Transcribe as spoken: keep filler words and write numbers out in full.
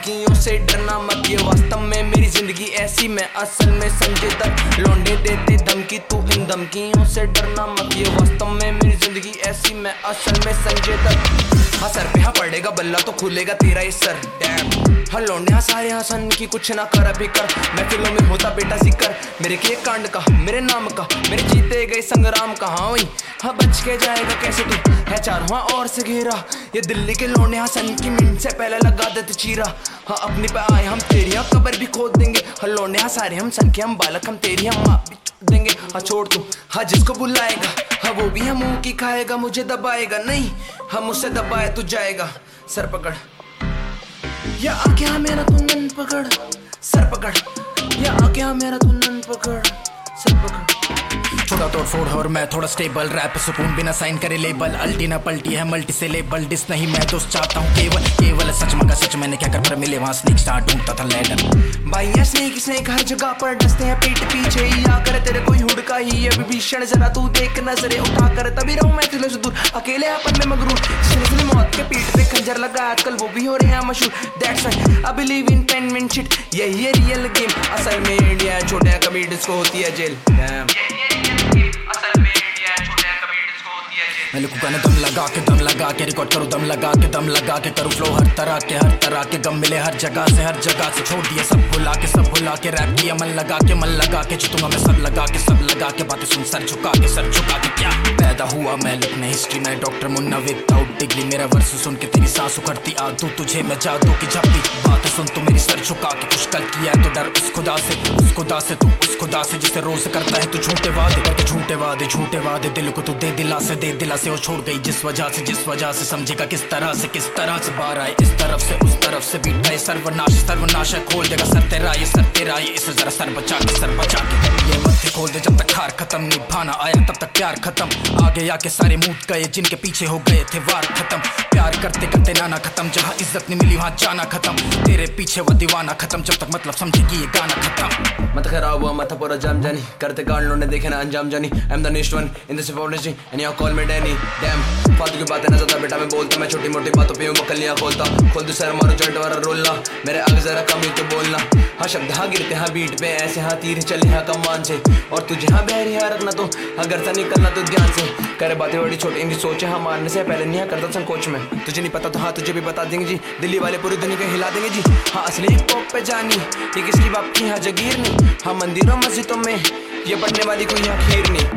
धमकियों से डरना मत, ये वास्तव में मेरी जिंदगी ऐसी, मैं असल में संजय दत्त। लौंडे देते धमकी, तू इन धमकियों से डरना मत, ये वास्तव में मेरी जिंदगी ऐसी, मैं असल में संजय दत्त। हाँ सर पे हाँ पड़ेगा बल्ला तो खुलेगा तेरा ये सर। डैम हाँ लौंडे हाँ सारे हाँ सन की कुछ ना कर अभी कर, महफिलों में होता बेटा जिक्र मेरे के कांड का, मेरे नाम का, मेरे जीते गए संग्राम का। हाँ वही हाँ बच के जाएगा कैसे तू है चार हाँ और से घेरा, ये दिल्ली के लौंडे हाँ सन की मिनट से पहले लगा देते चीरा। हाँ अपनी पे आए हम तेरी हाँ कबर भी खोद देंगे, हाँ लौंडे हाँ सारे हम सन के हम बालक, हम तेरी हम माँ भी देंगे। हाँ छोड़ तू हाँ जिसको बुलाएगा, हाँ वो भी हम मुंह की खाएगा, मुझे दबाएगा नहीं, हम उससे दबाए तू जाएगा। सर पकड़ या आके हाँ मेरा तू नन पकड़, सर पकड़ या आके हाँ मेरा तू नन पकड़, सर पकड़। छोटा तोड़ फोड़ और मैं थोड़ा स्टेबल, रैप सुकून बिना साइन करे लेबल, अल्टी ना पलटी है मल्टी से लेबल, डिस नहीं मैं दोस्त चाहता हूँ केवल केवल सच मंगा सच, मैंने क्या कर पर मिले वहाँ स्नेक स्टार ढूंढता था लैडर। भाई स्नेक स्नेक हर जगह पर डसते हैं पीठ पीछे ही आकर, तेरे कोई हुड़का ही है विभीषण, जरा तू देख नजरे उठा कर, तभी रहूं मैं तुझे से दूर अकेले अपन में मगरूर, जिसने मौत के पीठ पे खंजर लगा आजकल वो भी हो रहे हैं मशहूर। That's why I believe in penmanship, यही है रियल गेम, असल में इंडिया छोटे कमेडियंस को होती है जेल। मैं लिखूं गाने दम लगा के दम लगा के रिकॉर्ड करूं दम लगा के दम लगा के करूं फ्लो हर तरह के हर तरह के गम मिले हर जगह से हर जगह से, छोड़ दिया सब भुला के सब भुला के रैप किया मन लगा के मन लगा के जीतूंगा मैं सब लगा के सब लगा के, बातें सुन सर झुका के सर झुका के। क्या पैदा हुआ मैं लिखने हिस्ट्री में डॉक्टर मुन्ना विदाउट डिग्री, मेरा वर्ष सुन के तेरी सांस उखड़ती आ दूं तुझे मैं जादू की झप्पी, बातें सुन तू मेरी सर झुका के, कुछ कल किया तो डर उस खुदा से, उस खुदा से तू उस खुदा से जिसे रोज करता है तू झूठे वादे करके, झूठे वादे झूठे वादे दिल को तू दे दिला से दे दिला से, और छोड़ गई जिस वजह से जिस वजह से, समझेगा किस तरह से किस तरह से, बार आए इस तरफ से उस तरफ से बीट है सर्वनाश सर्वनाश है, खोल देगा सर तेरा ये सर तेरा ये, इसे जरा सर बचा के सर बचा के ये मत खोल दे, जब तक हार खत्म निभाना आया तब तक प्यार खत्म, आगे आके सारे मूड गए जिनके पीछे हो गए थे वार खत्म, प्यार करते करते नाना खत्म, जहाँ इज्जत नहीं मिली वहाँ जाना खत्म, तेरे पीछे वो दीवाना खत्म, जब तक मतलब समझेगी ये गाना खत्म। मत खराब हुआ मत पूरा जाम जानी, करते कांड लोने देखे ना अंजाम जानी, I am the next one in this industry and you call me Danny. Damn फालतू की बातें ना ज़्यादा बेटा मैं बोलता, मैं छोटी मोटी बातों पे हूँ बकलियाँ खोलता, खोल दो सर मारो जॉइंट वाला रोलना, मेरे आगे जरा कम ही तो बोलना, हाँ शब्द हाँ गिरते हाँ बीट पे ऐसे, हाँ तीर चले हाँ कमान से, और तुझे हाँ बहरी हाँ रखना तो अगर सा निकलना तो ध्यान से, करे बातें बड़ी छोटी इनकी सोचे हाँ मारने से पहले नहीं करता संकोच में, तुझे नहीं पता तो हाँ तुझे भी बता देंगे जी, दिल्ली वाले पूरी दुनिया को हिला देंगे जी। हाँ असली पॉप पे जानी ये किसकी बाप की हाँ जगीर नहीं, हाँ मंदिरों मस्जिदों में ये पढ़ने वाली कोई यहाँ खीर नहीं।